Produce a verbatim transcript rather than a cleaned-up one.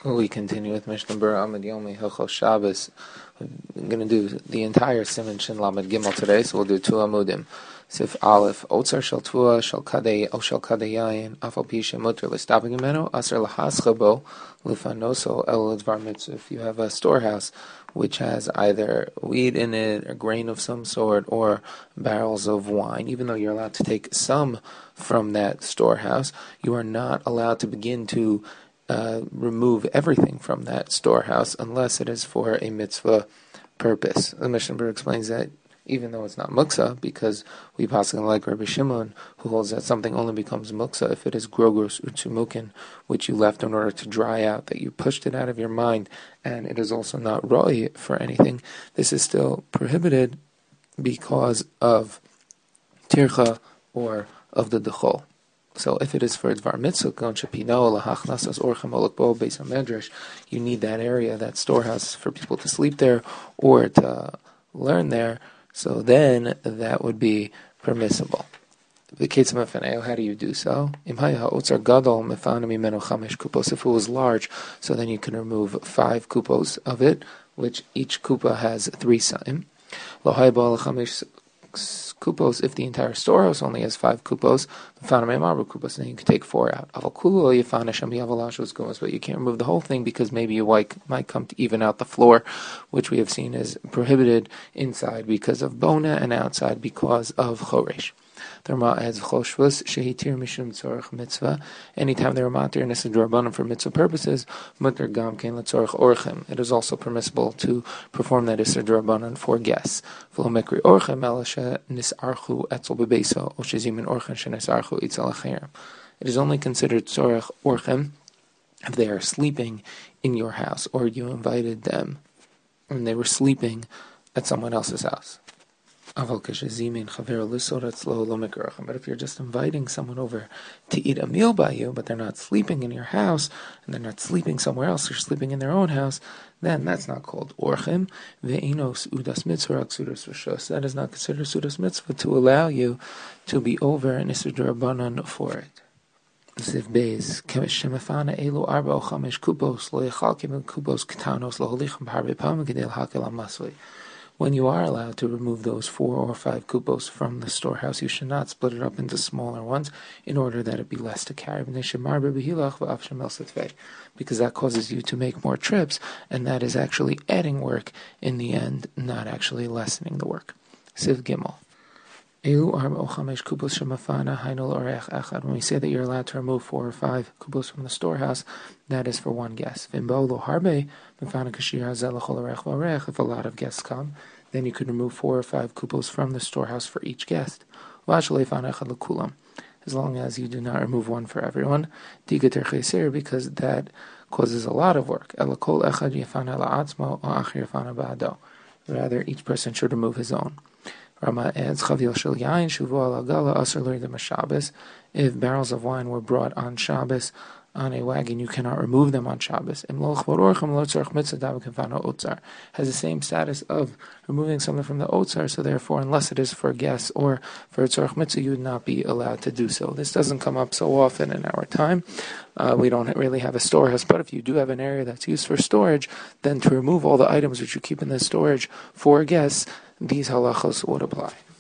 We continue with Mishnah Berurah Amud Yomi Hilchos Shabbos. We're going to do the entire Siman Shin Lamed Gimel today, so we'll do two Amudim. Sif Aleph, Otzar Shel Tua, Shel Kadei, O Shel Kadei Yayin, Afal Pi Shemuter, L'Stabing Imenu, Aser L'Haschabo, L'Fanoso, El Dvar Mitzvah. If you have a storehouse which has either weed in it, a grain of some sort, or barrels of wine, even though you're allowed to take some from that storehouse, you are not allowed to begin to Uh, remove everything from that storehouse unless it is for a mitzvah purpose. The Mishnah Berurah explains that even though it's not muksa, because we possibly like Rabbi Shimon, who holds that something only becomes muksa if it is grogros utsumukin, which you left in order to dry out, that you pushed it out of your mind, and it is also not roi for anything. This is still prohibited because of tircha or of the dechol. So if it is for Dvar Mitzvah, you need that area, that storehouse, for people to sleep there or to learn there, so then that would be permissible. How do you do so? If it was large, so then you can remove five kupos of it, which each kupa has three sa'im. Kupos, if the entire storehouse only has five kupos, then you can take four out. But you can't remove the whole thing because maybe you might come to even out the floor, which we have seen is prohibited inside because of bona and outside because of choresh. The Rama adds choshvus shehitir mishum tzorach mitzvah. Anytime they were matir and drabanan for mitzvah purposes, mutar gam kein letzorach orchim. It is also permissible to perform that isser drabanan for guests. V'lo mekri orchim elashe nisarchu etzel bebeso o shezimin orchim shenisarchu itzel acherim. It is only considered tzorach orchim if they are sleeping in your house or you invited them and they were sleeping at someone else's house. But if you're just inviting someone over to eat a meal by you, but they're not sleeping in your house, and they're not sleeping somewhere else, they're sleeping in their own house, then that's not called orchim. That is not considered sudas mitzvah to allow you to be over an isur d'Rabbanan for it. Ziv Beis, Shemefana Elu Arba O Chamesh Kupos Lo Yechalkim Kupos Ketanos Lo Holichem B'Harbe Pam Gedei L'Hakel HaMasui. When you are allowed to remove those four or five kupos from the storehouse, you should not split it up into smaller ones in order that it be less to carry. Because that causes you to make more trips, and that is actually adding work in the end, not actually lessening the work. Siv Gimel. When we say that you're allowed to remove four or five kupos from the storehouse, that is for one guest. If a lot of guests come, then you could remove four or five kupos from the storehouse for each guest. As long as you do not remove one for everyone, because that causes a lot of work. Rather, each person should remove his own. Rama adds, if barrels of wine were brought on Shabbos on a wagon, you cannot remove them on Shabbos. Has the same status of removing something from the otzar, so therefore, unless it is for guests or for tzorach mitzvah, you would not be allowed to do so. This doesn't come up so often in our time. Uh, we don't really have a storehouse, but if you do have an area that's used for storage, then to remove all the items which you keep in the storage for guests, these halachos would apply.